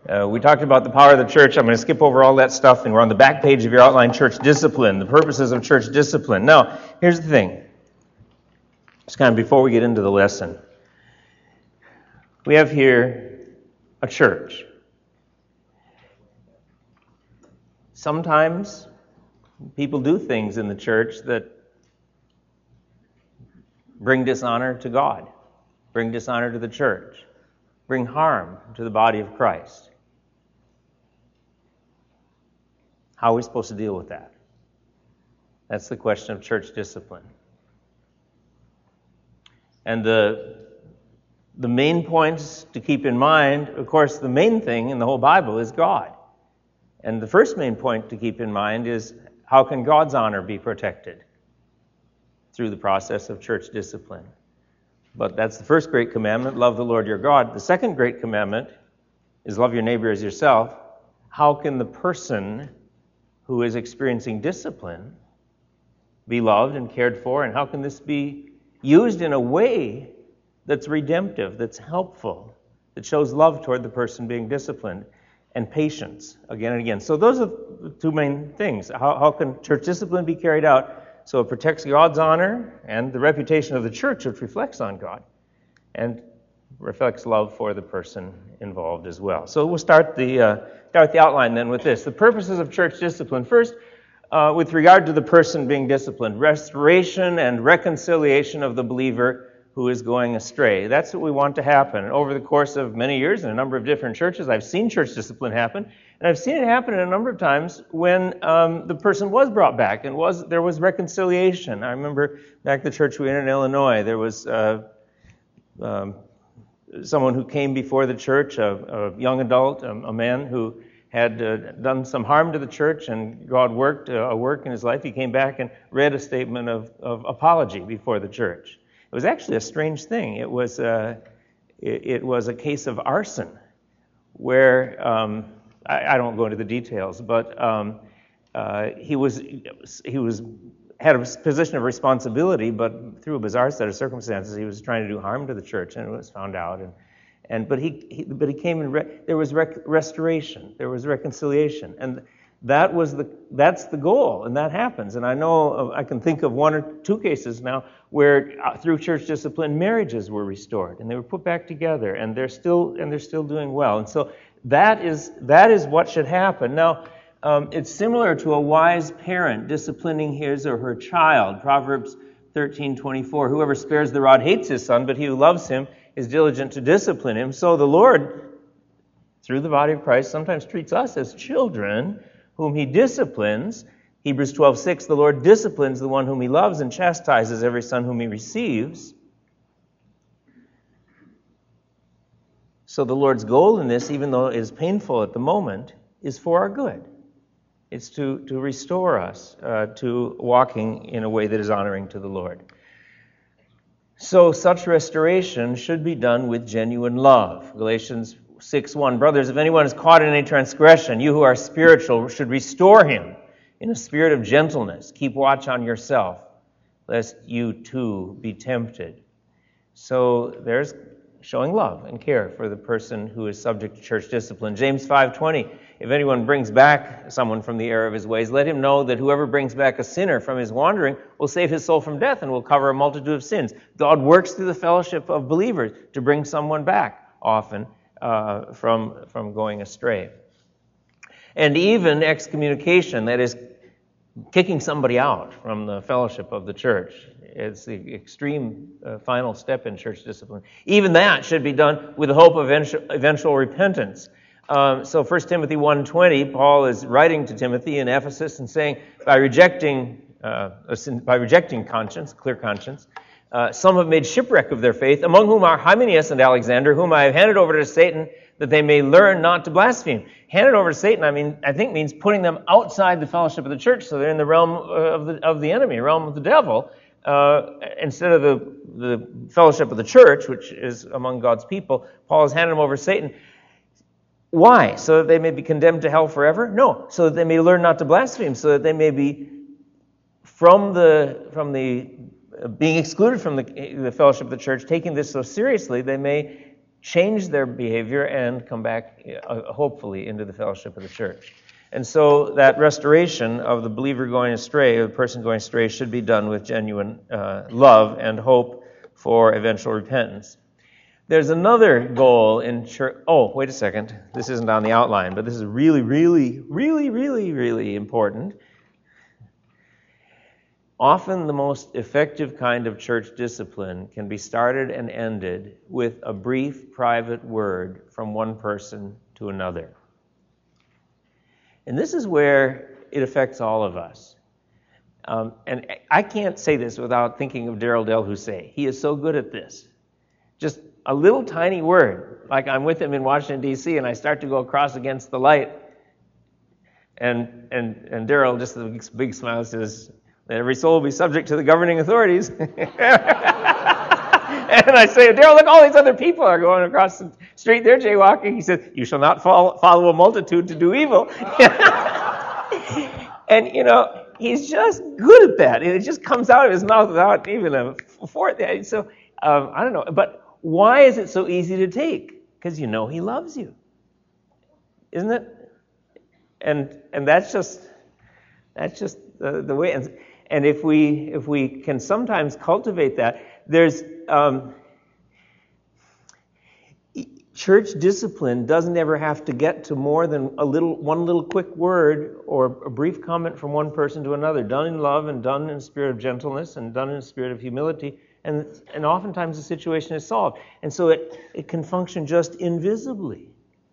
We talked about the power of the church. I'm going to skip over all that stuff, and we're on the back page of your outline, church discipline, the purposes of church discipline. Now, here's the thing. Just kind of before we get into the lesson. We have here a church. Sometimes people do things in the church that bring dishonor to God, bring dishonor to the church, bring harm to the body of Christ. How are we supposed to deal with that? That's the question of church discipline. And the main points to keep in mind, of course, the main thing in the whole Bible is God. And the first main point to keep in mind is, how can God's honor be protected? Through the process of church discipline. But that's the first great commandment, love the Lord your God. The second great commandment is love your neighbor as yourself. How can the person who is experiencing discipline be loved and cared for, and how can this be used in a way that's redemptive, that's helpful, that shows love toward the person being disciplined, and patience, again and again. So those are the two main things. How can church discipline be carried out so it protects God's honor and the reputation of the church, which reflects on God, and reflects love for the person involved as well. So we'll start the outline then with this. The purposes of church discipline. First, with regard to the person being disciplined, restoration and reconciliation of the believer who is going astray. That's what we want to happen. Over the course of many years in a number of different churches, I've seen church discipline happen, and I've seen it happen a number of times when the person was brought back and there was reconciliation. I remember back at the church we were in Illinois, there was someone who came before the church, a young adult, a man who had done some harm to the church, and God worked a work in his life. He came back and read a statement of apology before the church. It was actually a strange thing. It was a case of arson, where I don't go into the details, but he had a position of responsibility, but through a bizarre set of circumstances, he was trying to do harm to the church, and it was found out. But he came and there was restoration, there was reconciliation, and that's the goal, and that happens. And I know I can think of one or two cases now where through church discipline marriages were restored and they were put back together, and they're still doing well. And so that is what should happen. Now, it's similar to a wise parent disciplining his or her child. Proverbs 13:24. Whoever spares the rod hates his son, but he who loves him is diligent to discipline him. So the Lord, through the body of Christ, sometimes treats us as children whom he disciplines. Hebrews 12:6, the Lord disciplines the one whom he loves and chastises every son whom he receives. So the Lord's goal in this, even though it is painful at the moment, is for our good. It's to restore us to walking in a way that is honoring to the Lord. So such restoration should be done with genuine love. Galatians 6:1, brothers, if anyone is caught in any transgression, you who are spiritual should restore him in a spirit of gentleness. Keep watch on yourself, lest you too be tempted. So there's showing love and care for the person who is subject to church discipline. James 5:20, if anyone brings back someone from the error of his ways, let him know that whoever brings back a sinner from his wandering will save his soul from death and will cover a multitude of sins. God works through the fellowship of believers to bring someone back, often, from going astray. And even excommunication, that is, kicking somebody out from the fellowship of the church, is the extreme final step in church discipline. Even that should be done with the hope of eventual repentance. So 1 Timothy 1:20, Paul is writing to Timothy in Ephesus and saying, by rejecting conscience, clear conscience, some have made shipwreck of their faith, among whom are Hymenaeus and Alexander, whom I have handed over to Satan, that they may learn not to blaspheme. Handed over to Satan, I think means putting them outside the fellowship of the church, so they're in the realm of the enemy, realm of the devil, instead of the fellowship of the church, which is among God's people. Paul has handed them over to Satan. Why? So that they may be condemned to hell forever? No, so that they may learn not to blaspheme, so that they may be from the being excluded from the fellowship of the church, taking this so seriously, they may change their behavior, and come back, hopefully, into the fellowship of the church. And so that restoration of the believer going astray, or the person going astray, should be done with genuine love and hope for eventual repentance. There's another goal in church. Oh, wait a second. This isn't on the outline, but this is really, really, really, really, really important. Often the most effective kind of church discipline can be started and ended with a brief private word from one person to another. And this is where it affects all of us. And I can't say this without thinking of Darrell Del Husay. He is so good at this. Just a little tiny word, like I'm with him in Washington, D.C., and I start to go across against the light. And Darrell, just with a big smile, says, that every soul will be subject to the governing authorities. And I say, Darrell, look, all these other people are going across the street. They're jaywalking. He says, you shall not follow a multitude to do evil. And, he's just good at that. It just comes out of his mouth without even a fourth. So, I don't know. But why is it so easy to take? Because he loves you. Isn't it? And that's just the way. And if we can sometimes cultivate that, there's church discipline doesn't ever have to get to more than one little quick word or a brief comment from one person to another, done in love and done in a spirit of gentleness and done in a spirit of humility, and oftentimes the situation is solved. And so it can function just invisibly.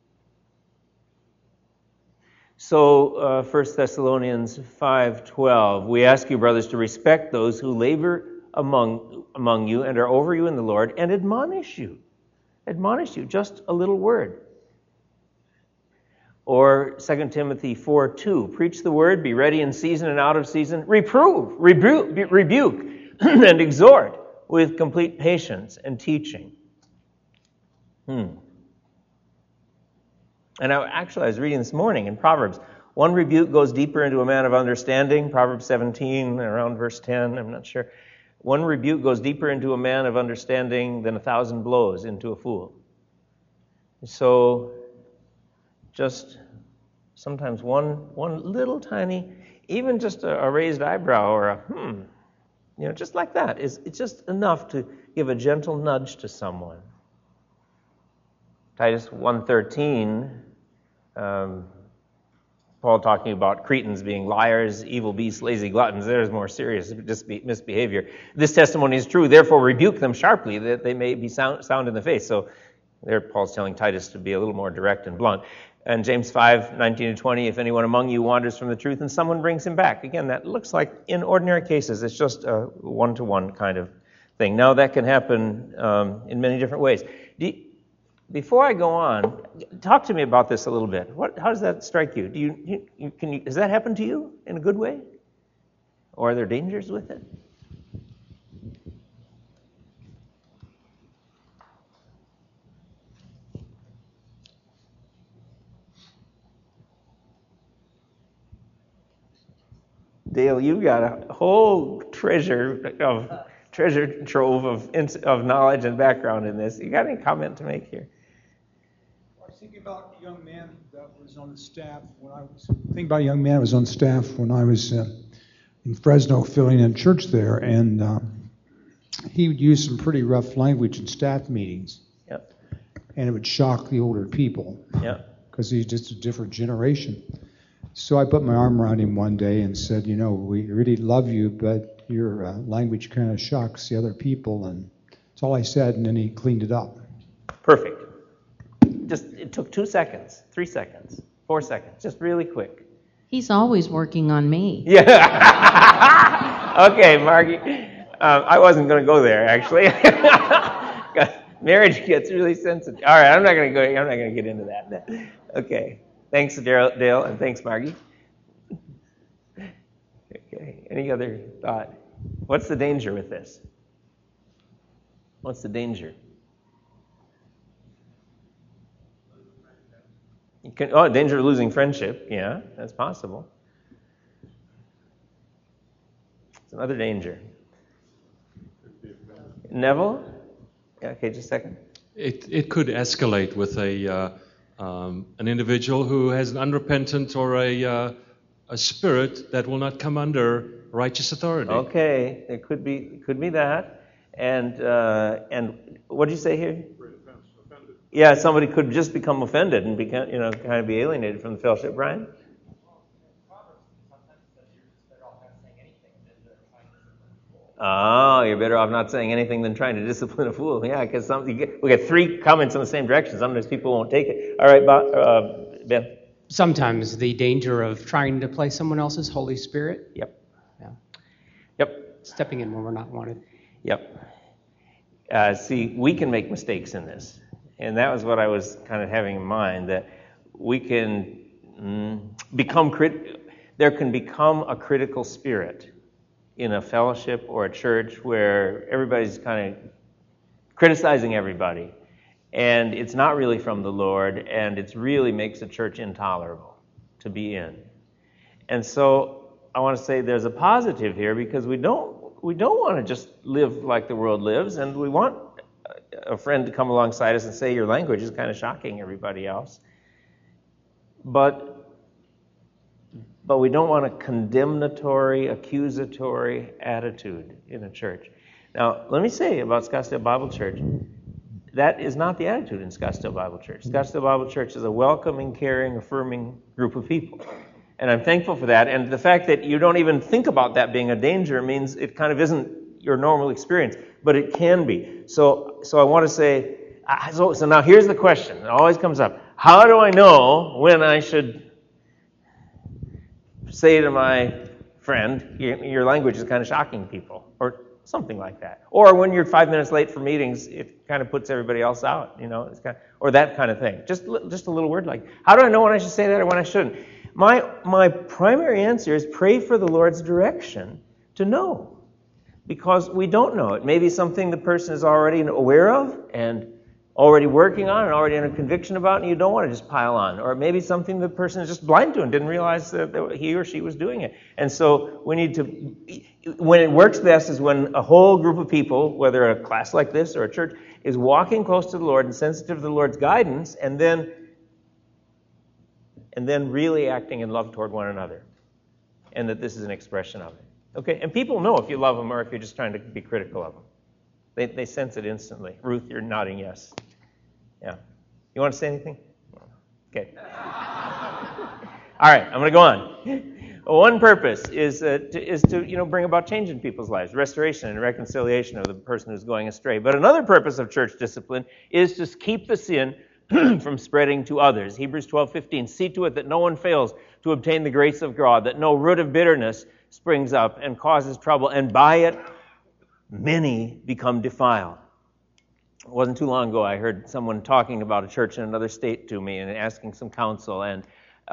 So 1 Thessalonians 5:12, we ask you, brothers, to respect those who labor among you and are over you in the Lord and admonish you. Admonish you, just a little word. Or 2 Timothy 4:2, preach the word, be ready in season and out of season, rebuke, and exhort with complete patience and teaching. And I was reading this morning in Proverbs. One rebuke goes deeper into a man of understanding. Proverbs 17, around verse 10, I'm not sure. One rebuke goes deeper into a man of understanding than 1,000 blows into a fool. So, just sometimes one little tiny, even just a raised eyebrow or a just like that, it's just enough to give a gentle nudge to someone. Titus 1:13, Paul talking about Cretans being liars, evil beasts, lazy gluttons. There's more serious misbehavior. This testimony is true, therefore rebuke them sharply, that they may be sound in the face. So there Paul's telling Titus to be a little more direct and blunt. And James 5:19-20, if anyone among you wanders from the truth and someone brings him back. Again, that looks like in ordinary cases, it's just a one-to-one kind of thing. Now that can happen in many different ways. Before I go on, talk to me about this a little bit. How does that strike you? Does that happen to you in a good way? Or are there dangers with it? Dale, you've got a whole treasure trove of knowledge and background in this. You got any comment to make here? I was thinking about a young man that was on the staff when I was in Fresno filling in church there, and he would use some pretty rough language in staff meetings. Yep. And it would shock the older people. Yep. Because he's just a different generation. So I put my arm around him one day and said, we really love you, but your language kind of shocks the other people. And that's all I said, and then he cleaned it up. Perfect. It took 2 seconds, 3 seconds, 4 seconds, just really quick. He's always working on me. Yeah. Okay, Margie. I wasn't going to go there, actually. Marriage gets really sensitive. All right, I'm not going to get into that. Okay. Thanks, Dale, and thanks, Margie. Okay. Any other thought? What's the danger with this? What's the danger? Danger of losing friendship. Yeah, that's possible. It's another danger. Neville? Yeah, okay, just a second. it could escalate with an individual who has an unrepentant or a spirit that will not come under righteous authority. Okay, it could be that. And what did you say here? Offended. Yeah, somebody could just become offended and become, kind of be alienated from the fellowship. Brian? Oh, you're better off not saying anything than trying to discipline a fool. Yeah, because we get three comments in the same direction. Sometimes people won't take it. All right, Ben. Sometimes the danger of trying to play someone else's Holy Spirit. Yep. Yeah. Yep. Stepping in when we're not wanted. Yep. See, we can make mistakes in this. And that was what I was kind of having in mind, that we can there can become a critical spirit in a fellowship or a church where everybody's kind of criticizing everybody. And it's not really from the Lord, and it really makes a church intolerable to be in. And so I want to say there's a positive here, because we don't want to just live like the world lives, and we want a friend to come alongside us and say, your language is kind of shocking everybody else. But we don't want a condemnatory, accusatory attitude in a church. Now, let me say about Scottsdale Bible Church, that is not the attitude in Scottsdale Bible Church. Scottsdale Bible Church is a welcoming, caring, affirming group of people. And I'm thankful for that. And the fact that you don't even think about that being a danger means it kind of isn't your normal experience, but it can be. So I want to say, so now here's the question. It always comes up. How do I know when I should say to my friend, your language is kind of shocking people, or something like that? Or when you're 5 minutes late for meetings, it kind of puts everybody else out, it's kind of, or that kind of thing. Just a little word like, how do I know when I should say that or when I shouldn't? My primary answer is pray for the Lord's direction to know, because we don't know. It may be something the person is already aware of and already working on and already under conviction about, and you don't want to just pile on. Or it may be something the person is just blind to and didn't realize that he or she was doing it. And so we need to, when it works best is when a whole group of people, whether a class like this or a church, is walking close to the Lord and sensitive to the Lord's guidance, and then really acting in love toward one another. And that this is an expression of it. Okay? And people know if you love them or if you're just trying to be critical of them. They sense it instantly. Ruth, you're nodding yes. Yeah. You want to say anything? Okay. All right, I'm going to go on. One purpose is to bring about change in people's lives, restoration and reconciliation of the person who's going astray. But another purpose of church discipline is to keep the sin from spreading to others. Hebrews 12:15. See to it that no one fails to obtain the grace of God, that no root of bitterness springs up and causes trouble, and by it many become defiled. It wasn't too long ago I heard someone talking about a church in another state to me and asking some counsel, and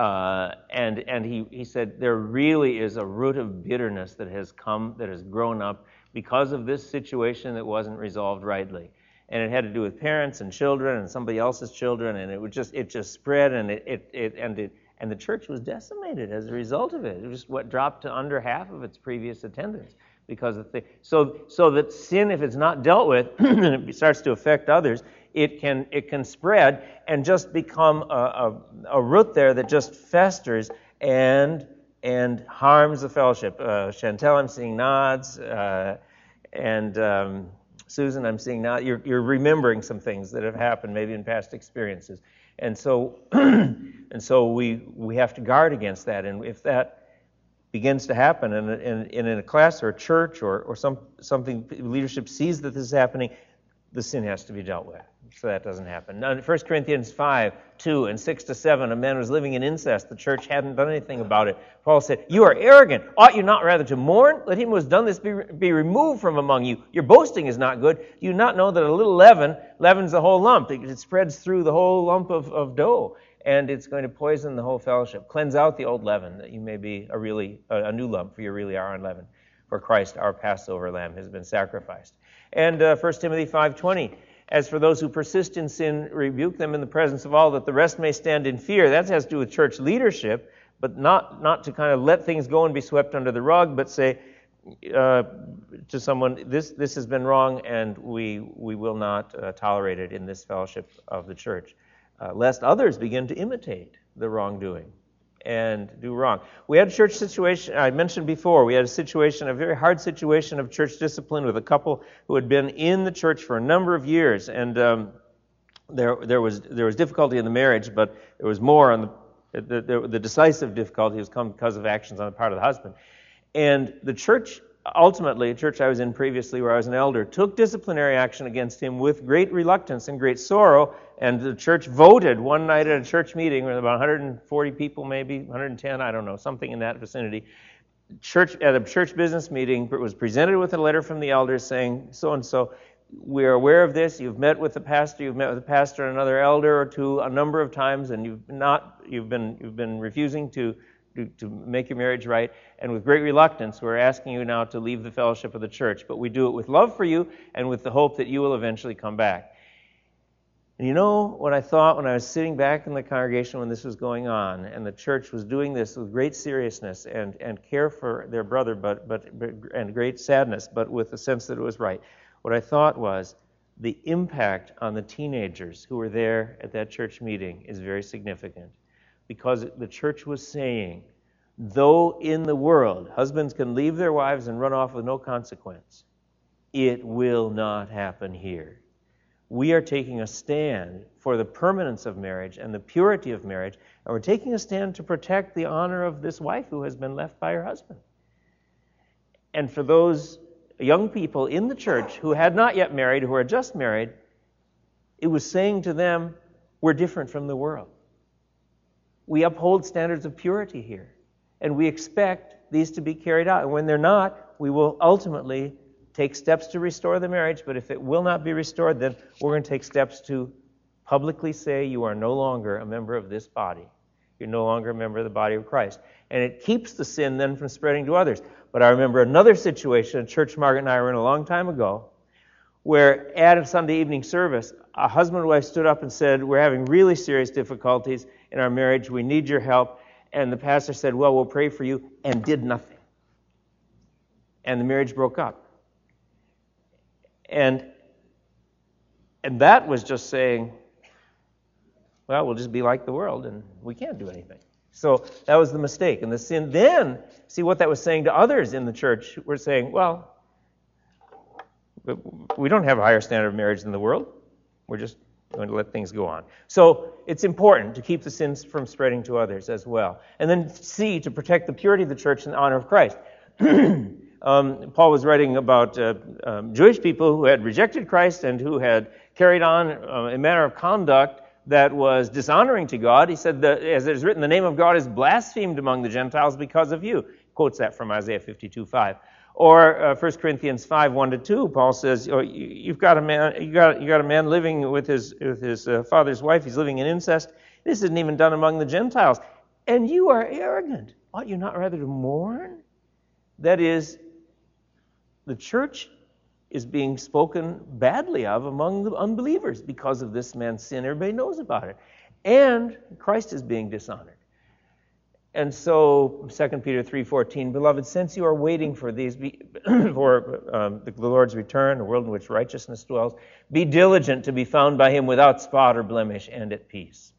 he said there really is a root of bitterness that has grown up because of this situation that wasn't resolved rightly. And it had to do with parents and children and somebody else's children, and it just spread, and and the church was decimated as a result of it. It was dropped to under half of its previous attendance because of so that sin, if it's not dealt with, and it starts to affect others, it can spread and just become a root there that just festers and harms the fellowship. Chantel, I'm seeing nods, and Susan, I'm seeing now you're remembering some things that have happened maybe in past experiences, and so we have to guard against that. And if that begins to happen in a class or a church or something, leadership sees that this is happening, the sin has to be dealt with so that doesn't happen. Now, in 1 Corinthians 5:2 and 6-7, a man was living in incest. The church hadn't done anything about it. Paul said, "You are arrogant. Ought you not rather to mourn? Let him who has done this be removed from among you. Your boasting is not good. Do you not know that a little leaven leavens the whole lump? It spreads through the whole lump of dough, and it's going to poison the whole fellowship. Cleanse out the old leaven, that you may be a new lump, for you really are unleavened. For Christ, our Passover lamb, has been sacrificed." And 1 Timothy 5:20, "As for those who persist in sin, rebuke them in the presence of all, that the rest may stand in fear." That has to do with church leadership, but not to kind of let things go and be swept under the rug, but say, to someone, this has been wrong, and we will not tolerate it in this fellowship of the church, lest others begin to imitate the wrongdoing and do wrong. We had a church situation, I mentioned before, we had a very hard situation of church discipline with a couple who had been in the church for a number of years, and there was difficulty in the marriage, but there was more on the decisive difficulty has come because of actions on the part of the husband. And the church, ultimately, a church I was in previously where I was an elder, took disciplinary action against him with great reluctance and great sorrow, and the church voted one night at a church meeting with about 140 people, maybe 110, I don't know, something in that vicinity. At a church business meeting, it was presented with a letter from the elders saying, so-and-so, we are aware of this, you've met with the pastor and another elder or two a number of times, and you've been refusing to make your marriage right, and with great reluctance, we're asking you now to leave the fellowship of the church. But we do it with love for you and with the hope that you will eventually come back. And you know what I thought when I was sitting back in the congregation when this was going on, and the church was doing this with great seriousness and care for their brother, and great sadness, but with the sense that it was right. What I thought was the impact on the teenagers who were there at that church meeting is very significant. Because the church was saying, though in the world husbands can leave their wives and run off with no consequence, it will not happen here. We are taking a stand for the permanence of marriage and the purity of marriage, and we're taking a stand to protect the honor of this wife who has been left by her husband. And for those young people in the church who had not yet married, who are just married, it was saying to them, we're different from the world. We uphold standards of purity here, and we expect these to be carried out. And when they're not, we will ultimately take steps to restore the marriage, but if it will not be restored, then we're going to take steps to publicly say you are no longer a member of this body. You're no longer a member of the body of Christ. And it keeps the sin then from spreading to others. But I remember another situation, a church Margaret and I were in a long time ago, where at a Sunday evening service, a husband and wife stood up and said, we're having really serious difficulties in our marriage, we need your help. And the pastor said, well, we'll pray for you, and did nothing. And the marriage broke up. And that was just saying, well, we'll just be like the world, and we can't do anything. So that was the mistake. And the sin then, see what that was saying to others in the church, we're saying, well, we don't have a higher standard of marriage than the world. We're just going to let things go on. So it's important to keep the sins from spreading to others as well. And then C, to protect the purity of the church and the honor of Christ. Paul was writing about Jewish people who had rejected Christ and who had carried on a manner of conduct that was dishonoring to God. He said, that, as it is written, the name of God is blasphemed among the Gentiles because of you. Quotes that from Isaiah 52:5. Or 1 Corinthians 5:1-2, Paul says, you've got a man living with his father's wife. He's living in incest. This isn't even done among the Gentiles. And you are arrogant. Ought you not rather to mourn? That is, the church is being spoken badly of among the unbelievers because of this man's sin. Everybody knows about it. And Christ is being dishonored. And so 2 Peter 3:14, beloved, since you are waiting for these, the Lord's return, a world in which righteousness dwells, be diligent to be found by him without spot or blemish and at peace.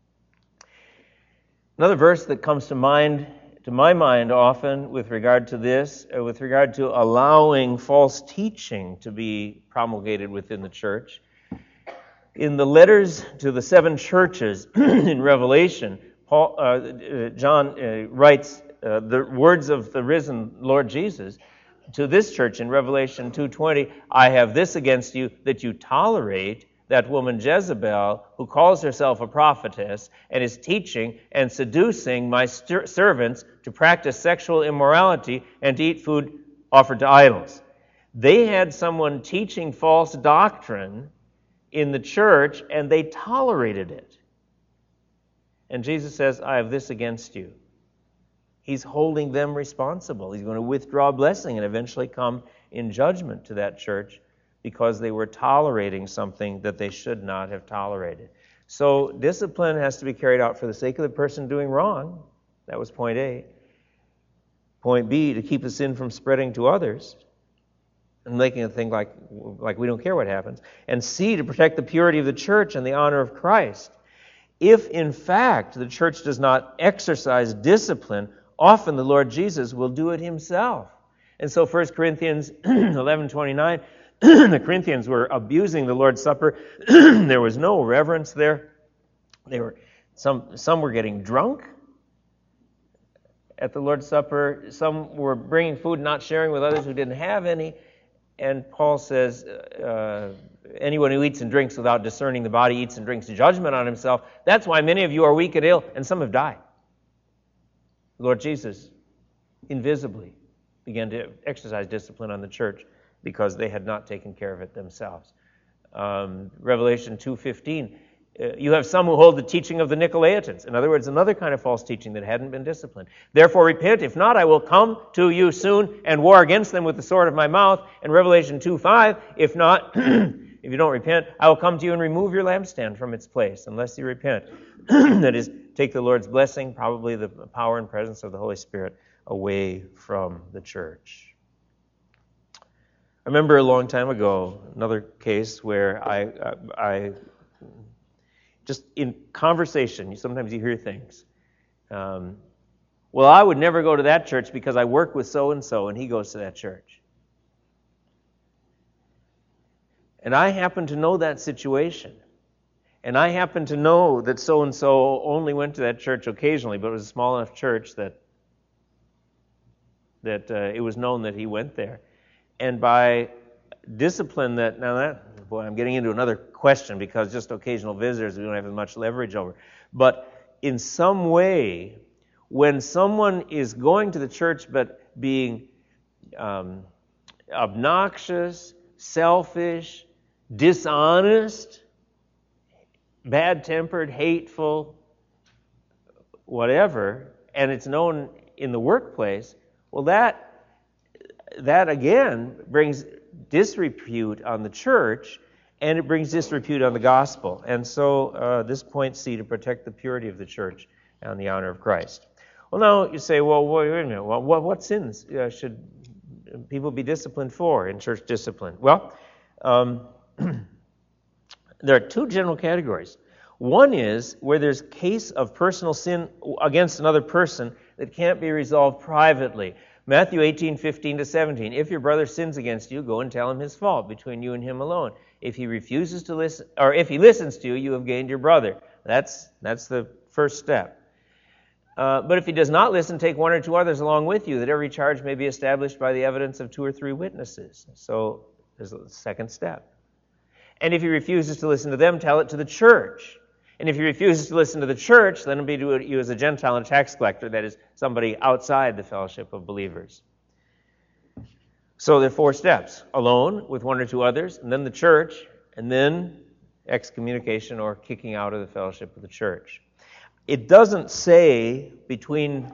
Another verse that comes to my mind often with regard to this, with regard to allowing false teaching to be promulgated within the church. In the letters to the 7 churches in Revelation, John writes the words of the risen Lord Jesus to this church in Revelation 2:20, I have this against you, that you tolerate that woman Jezebel, who calls herself a prophetess and is teaching and seducing my servants to practice sexual immorality and to eat food offered to idols. They had someone teaching false doctrine in the church, and they tolerated it. And Jesus says, I have this against you. He's holding them responsible. He's going to withdraw blessing and eventually come in judgment to that church because they were tolerating something that they should not have tolerated. So discipline has to be carried out for the sake of the person doing wrong. That was point A. Point B, to keep the sin from spreading to others and making it think like we don't care what happens. And C, to protect the purity of the church and the honor of Christ. If, in fact, the church does not exercise discipline, often the Lord Jesus will do it himself. And so 1 Corinthians 11:29, the Corinthians were abusing the Lord's Supper. There was no reverence there. Some were getting drunk at the Lord's Supper. Some were bringing food, not sharing with others who didn't have any. And Paul says, anyone who eats and drinks without discerning the body eats and drinks judgment on himself. That's why many of you are weak and ill, and some have died. Lord Jesus invisibly began to exercise discipline on the church because they had not taken care of it themselves. Revelation 2:15, you have some who hold the teaching of the Nicolaitans. In other words, another kind of false teaching that hadn't been disciplined. Therefore repent, if not, I will come to you soon and war against them with the sword of my mouth. And Revelation 2:5, if not, if you don't repent, I will come to you and remove your lampstand from its place, unless you repent. That is, take the Lord's blessing, probably the power and presence of the Holy Spirit, away from the church. I remember a long time ago, another case where I just in conversation, sometimes you hear things. Well, I would never go to that church because I work with so-and-so and he goes to that church. And I happen to know that situation. And I happen to know that so-and-so only went to that church occasionally, but it was a small enough church that it was known that he went there. And by discipline I'm getting into another question because just occasional visitors we don't have as much leverage over. But in some way, when someone is going to the church but being obnoxious, selfish, dishonest, bad-tempered, hateful, whatever, and it's known in the workplace, well, that again brings disrepute on the church, and it brings disrepute on the gospel. And so this point C, to protect the purity of the church and the honor of Christ. Well, now you say, well, wait a minute. Well, what sins should people be disciplined for in church discipline? Well, there are two general categories. One is where there's case of personal sin against another person that can't be resolved privately. Matthew 18:15-17. If your brother sins against you, go and tell him his fault between you and him alone. If he refuses to listen, or if he listens to you, you have gained your brother. That's the first step. But if he does not listen, take one or two others along with you, that every charge may be established by the evidence of 2 or 3 witnesses. So there's a second step. And if he refuses to listen to them, tell it to the church. And if he refuses to listen to the church, then it'll be to you as a Gentile and a tax collector, that is, somebody outside the fellowship of believers. So there are 4 steps. Alone, with 1 or 2 others, and then the church, and then excommunication or kicking out of the fellowship of the church. It doesn't say between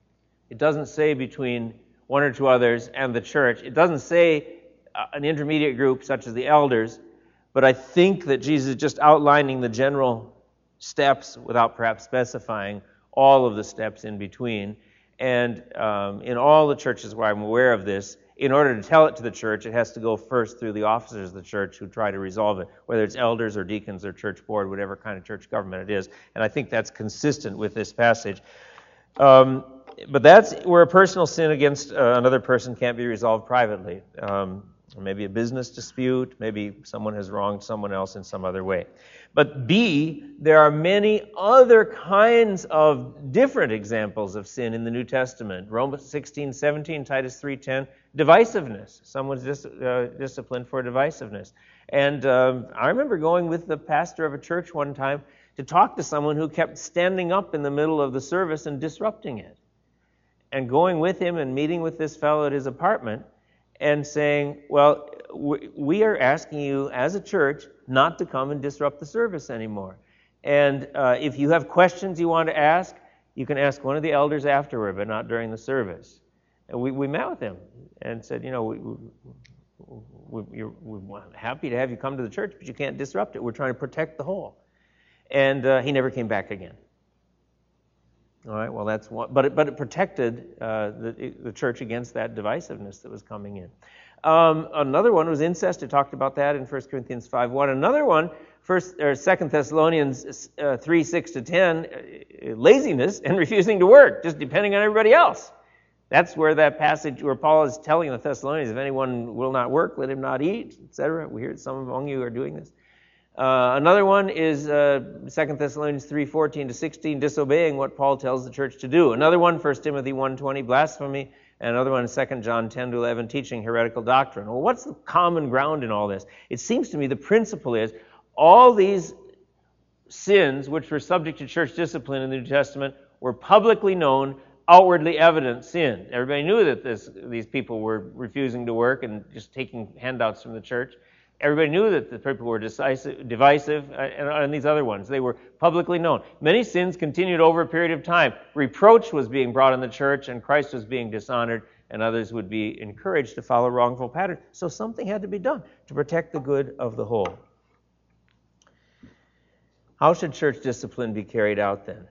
1 or 2 others and the church. It doesn't say an intermediate group such as the elders, but I think that Jesus is just outlining the general steps without perhaps specifying all of the steps in between. And in all the churches where I'm aware of this, in order to tell it to the church, it has to go first through the officers of the church who try to resolve it, whether it's elders or deacons or church board, whatever kind of church government it is. And I think that's consistent with this passage. But that's where a personal sin against another person can't be resolved privately. Maybe a business dispute, maybe someone has wronged someone else in some other way. But B, there are many other kinds of different examples of sin in the New Testament. Romans 16:17, Titus 3:10, divisiveness. Someone's disciplined for divisiveness. And I remember going with the pastor of a church one time to talk to someone who kept standing up in the middle of the service and disrupting it. And going with him and meeting with this fellow at his apartment and saying, well, we are asking you as a church not to come and disrupt the service anymore. And if you have questions you want to ask, you can ask one of the elders afterward, but not during the service. And we met with him and said, we're happy to have you come to the church, but you can't disrupt it. We're trying to protect the whole. And he never came back again. All right, well, that's one, but it protected the church against that divisiveness that was coming in. Another one was incest. It talked about that in 1 Corinthians 5:1. Another one, 2 Thessalonians 3:6-10, laziness and refusing to work, just depending on everybody else. That's where that passage where Paul is telling the Thessalonians, if anyone will not work, let him not eat, etc. We hear some among you are doing this. Another one is 2 Thessalonians 3:14-16, disobeying what Paul tells the church to do. Another one, 1 Timothy 1:20, blasphemy. And another one is 2 John 10-11, teaching heretical doctrine. Well, what's the common ground in all this? It seems to me the principle is all these sins which were subject to church discipline in the New Testament were publicly known, outwardly evident sin. Everybody knew that these people were refusing to work and just taking handouts from the church. Everybody knew that the people were divisive, and these other ones. They were publicly known. Many sins continued over a period of time. Reproach was being brought in the church, and Christ was being dishonored, and others would be encouraged to follow wrongful patterns. So something had to be done to protect the good of the whole. How should church discipline be carried out then?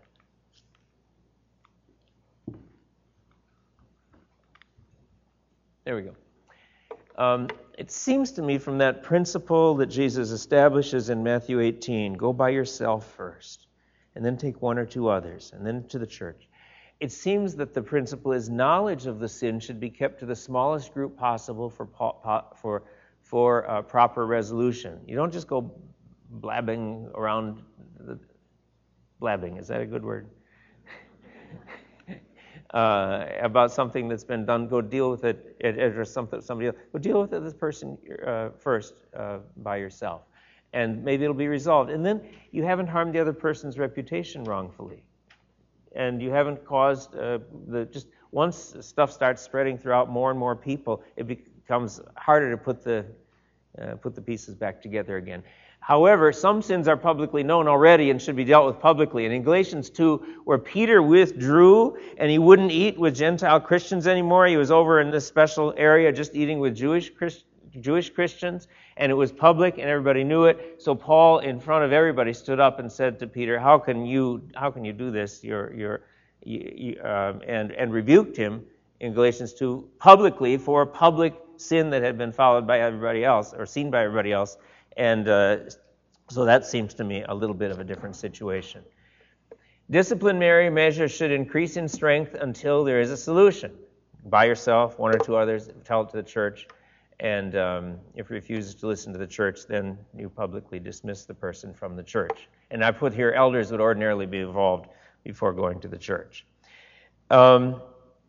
There we go. It seems to me from that principle that Jesus establishes in Matthew 18, go by yourself first, and then take one or two others, and then to the church. It seems that the principle is knowledge of the sin should be kept to the smallest group possible for proper resolution. You don't just go blabbing around. Blabbing, is that a good word? About something that's been done, go deal with it, or somebody else. Go deal with it, this person first by yourself. And maybe it'll be resolved. And then you haven't harmed the other person's reputation wrongfully. And you haven't caused just once stuff starts spreading throughout more and more people, it becomes harder to put the pieces back together again. However, some sins are publicly known already and should be dealt with publicly. And in Galatians 2, where Peter withdrew and he wouldn't eat with Gentile Christians anymore, he was over in this special area just eating with Jewish Christians, and it was public and everybody knew it. So Paul, in front of everybody, stood up and said to Peter, "How can you do this?" And rebuked him in Galatians 2 publicly for a public sin that had been followed by everybody else or seen by everybody else. And so that seems to me a little bit of a different situation. Disciplinary measures should increase in strength until there is a solution. By yourself, one or two others, tell it to the church. And if he refuses to listen to the church, then you publicly dismiss the person from the church. And I put here elders would ordinarily be involved before going to the church. Now,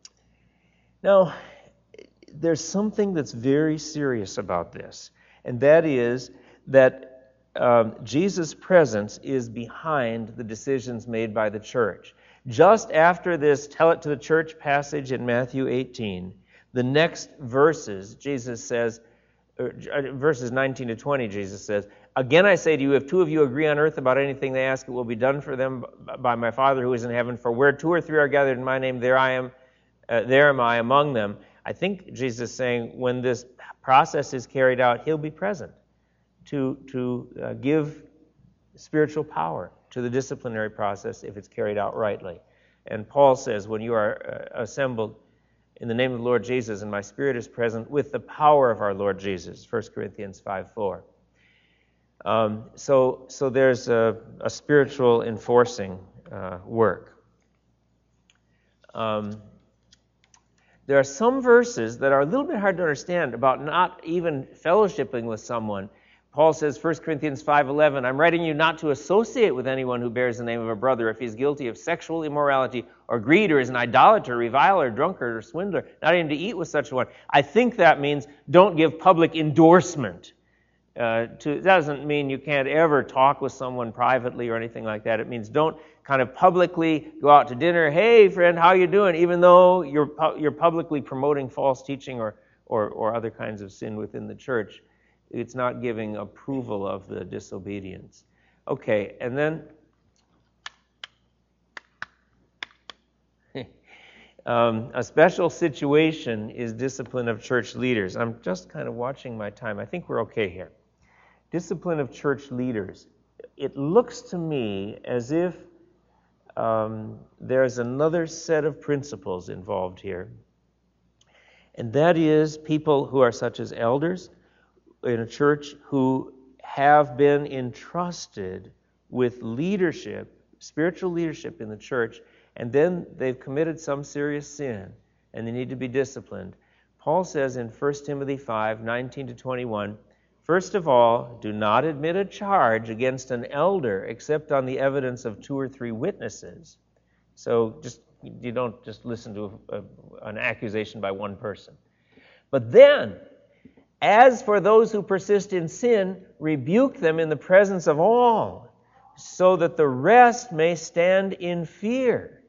there's something that's very serious about this, and that is that Jesus' presence is behind the decisions made by the church. Just after this tell it to the church passage in Matthew 18, the next verses, Jesus says, verses 19-20, Jesus says, "Again I say to you, if two of you agree on earth about anything they ask, it will be done for them by my Father who is in heaven. For where two or three are gathered in my name, there am I among them." I think Jesus is saying when this process is carried out, he'll be present to give spiritual power to the disciplinary process if it's carried out rightly. And Paul says, when you are assembled in the name of the Lord Jesus, and my Spirit is present with the power of our Lord Jesus, 1 Corinthians 5:4. So there's a spiritual enforcing work. There are some verses that are a little bit hard to understand about not even fellowshipping with someone. Paul says, 1 Corinthians 5:11, "I'm writing you not to associate with anyone who bears the name of a brother if he is guilty of sexual immorality or greed or is an idolater, reviler, drunkard, or swindler, not even to eat with such a one." I think that means don't give public endorsement. That doesn't mean you can't ever talk with someone privately or anything like that. It means don't kind of publicly go out to dinner, "Hey, friend, how you doing?" even though you're publicly promoting false teaching or other kinds of sin within the church. It's not giving approval of the disobedience. Okay, and then a special situation is discipline of church leaders. I'm just kind of watching my time. I think we're okay here. Discipline of church leaders. It looks to me as if there's another set of principles involved here. And that is people who are such as elders in a church who have been entrusted with leadership, spiritual leadership in the church, and then they've committed some serious sin and they need to be disciplined. Paul says in 1 Timothy 5:19-21, first of all, do not admit a charge against an elder except on the evidence of 2 or 3 witnesses. So you don't just listen to an accusation by one person. But then, as for those who persist in sin, rebuke them in the presence of all, so that the rest may stand in fear.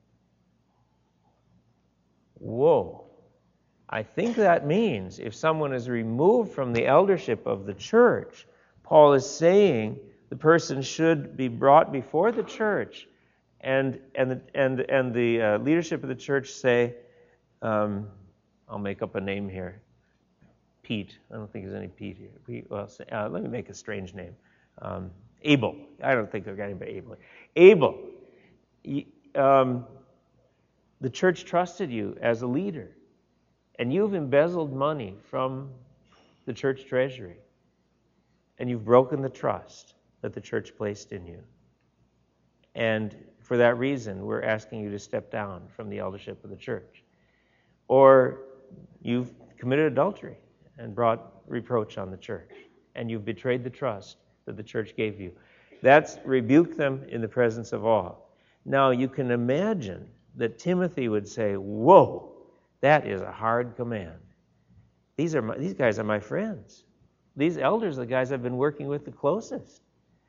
Whoa. I think that means if someone is removed from the eldership of the church, Paul is saying the person should be brought before the church, and the leadership of the church say, I'll make up a name here, Pete. I don't think there's any Pete here. Let me make a strange name. Abel. I don't think there's anybody Abel. Abel. The church trusted you as a leader, and you've embezzled money from the church treasury, and you've broken the trust that the church placed in you. And for that reason, we're asking you to step down from the eldership of the church. Or you've committed adultery and brought reproach on the church, and you've betrayed the trust that the church gave you. That's rebuke them in the presence of all. Now, you can imagine that Timothy would say, whoa, that is a hard command. These guys are my friends. These elders are the guys I've been working with the closest.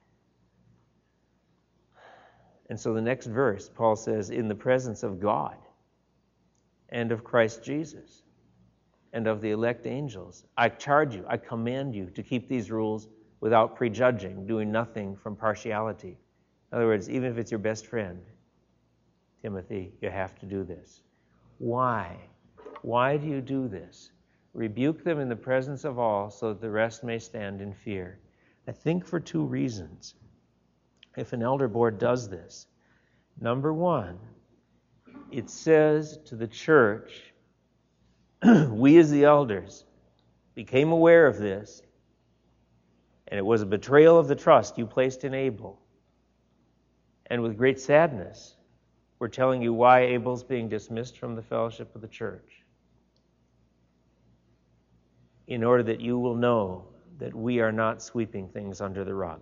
And so the next verse, Paul says, in the presence of God and of Christ Jesus and of the elect angels, I charge you, I command you to keep these rules without prejudging, doing nothing from partiality. In other words, even if it's your best friend, Timothy, you have to do this. Why? Why do you do this? Rebuke them in the presence of all so that the rest may stand in fear. I think for 2 reasons. If an elder board does this, number 1, it says to the church, we as the elders became aware of this, and it was a betrayal of the trust you placed in Abel. And with great sadness, we're telling you why Abel's being dismissed from the fellowship of the church, in order that you will know that we are not sweeping things under the rug.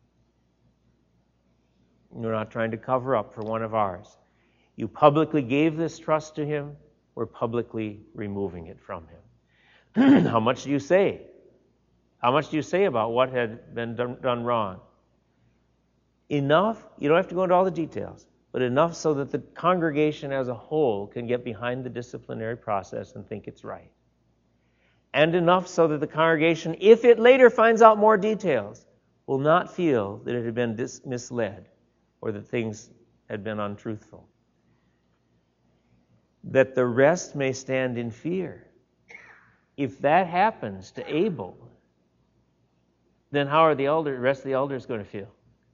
We're not trying to cover up for one of ours. You publicly gave this trust to him, we're publicly removing it from him. How much do you say? How much do you say about what had been done wrong? Enough, you don't have to go into all the details, but enough so that the congregation as a whole can get behind the disciplinary process and think it's right. And enough so that the congregation, if it later finds out more details, will not feel that it had been misled or that things had been untruthful. That the rest may stand in fear. If that happens to Abel, then how are the rest of the elders going to feel?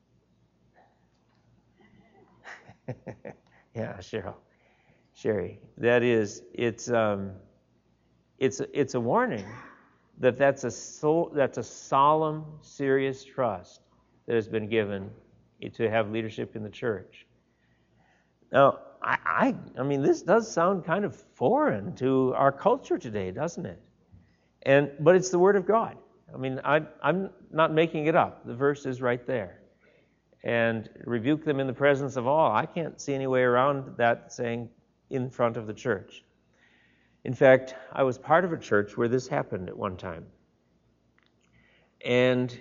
Yeah, Sherry. That is, it's a warning that's a solemn, serious trust that has been given to have leadership in the church. Now, I mean, this does sound kind of foreign to our culture today, doesn't it? But it's the Word of God. I mean, I'm not making it up. The verse is right there. And rebuke them in the presence of all. I can't see any way around that saying in front of the church. In fact, I was part of a church where this happened at one time. And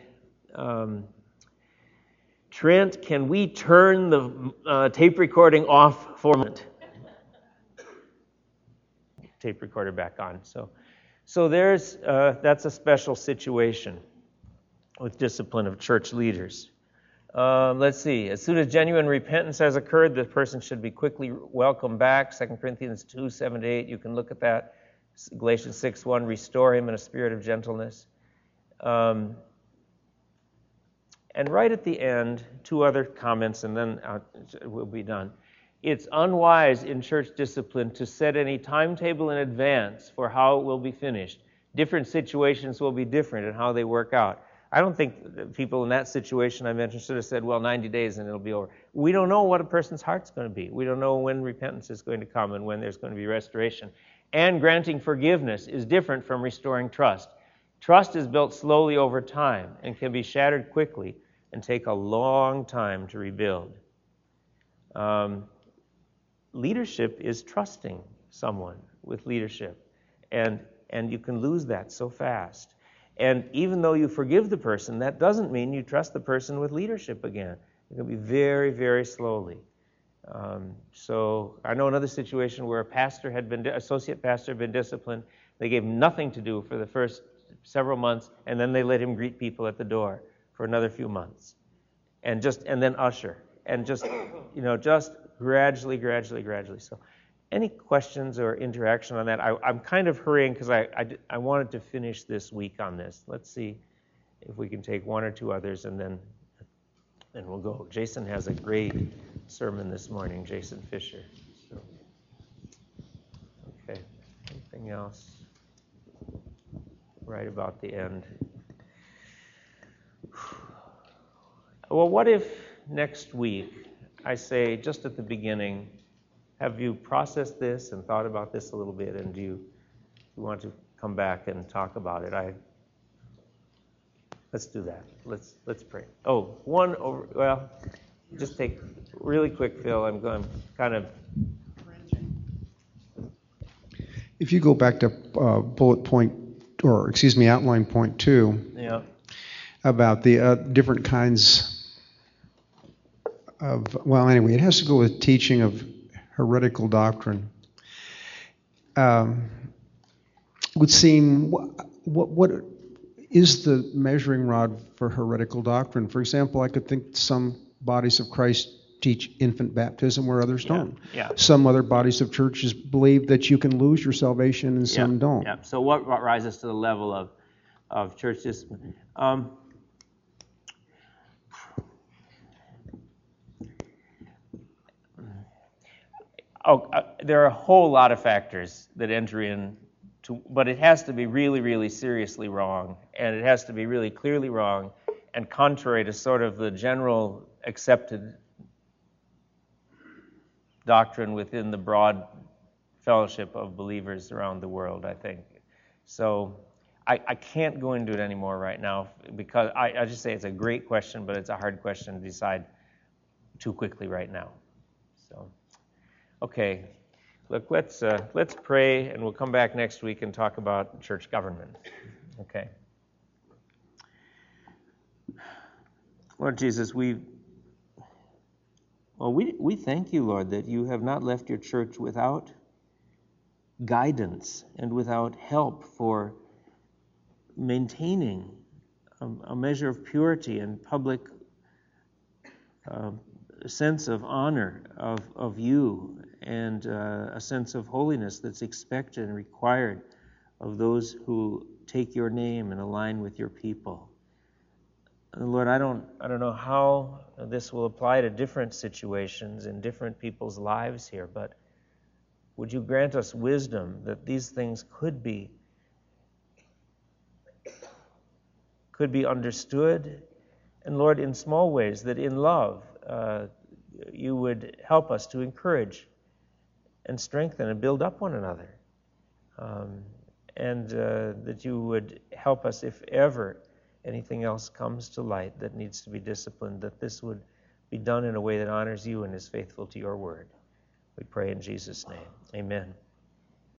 Trent, can we turn the tape recording off for a moment? Tape recorder back on. So there's that's a special situation with discipline of church leaders. Let's see. As soon as genuine repentance has occurred, the person should be quickly welcomed back. 2 Corinthians 2:7-8. You can look at that. Galatians 6:1. Restore him in a spirit of gentleness. And right at the end, 2 other comments, and then we'll be done. It's unwise in church discipline to set any timetable in advance for how it will be finished. Different situations will be different in how they work out. I don't think that people in that situation I mentioned should have said, well, 90 days and it'll be over. We don't know what a person's heart's going to be. We don't know when repentance is going to come and when there's going to be restoration. And granting forgiveness is different from restoring trust. Trust is built slowly over time and can be shattered quickly and take a long time to rebuild. Leadership is trusting someone with leadership, and you can lose that so fast. And even though you forgive the person, that doesn't mean you trust the person with leadership again. It can be very, very slowly. So I know another situation where associate pastor had been disciplined. They gave him nothing to do for the first several months, and then they let him greet people at the door for another few months, and then usher, and just gradually. So, any questions or interaction on that? I'm kind of hurrying because I wanted to finish this week on this. Let's see if we can take 1 or 2 others, and then we'll go. Jason has a great sermon this morning, Jason Fisher. So, okay, anything else? Right about the end. Well, what if next week I say, just at the beginning, have you processed this and thought about this a little bit, and do you want to come back and talk about it? Let's do that. Let's pray. Just take really quick, Phil. I'm going kind of. If you go back to outline point 2, yeah, about the different kinds of, it has to go with teaching of heretical doctrine. Would seem, what is the measuring rod for heretical doctrine? For example, I could think some bodies of Christ teach infant baptism where others don't. Yeah. Some other bodies of churches believe that you can lose your salvation and some don't. Yeah. So what rises to the level of church discipline? There are a whole lot of factors that enter in, but it has to be really, really seriously wrong, and it has to be really clearly wrong and contrary to sort of the general accepted doctrine within the broad fellowship of believers around the world, I think. So I can't go into it anymore right now because I just say it's a great question, but it's a hard question to decide too quickly right now. So, okay, look, let's pray, and we'll come back next week and talk about church government. Okay. Lord Jesus, we thank you, Lord, that you have not left your church without guidance and without help for maintaining a measure of purity and public sense of honor of you and a sense of holiness that's expected and required of those who take your name and align with your people. Lord, I don't know how this will apply to different situations in different people's lives here, but would you grant us wisdom that these things could be understood, and Lord, in small ways, that in love you would help us to encourage and strengthen and build up one another, and that you would help us if ever anything else comes to light that needs to be disciplined, that this would be done in a way that honors you and is faithful to your word. We pray in Jesus' name. Amen.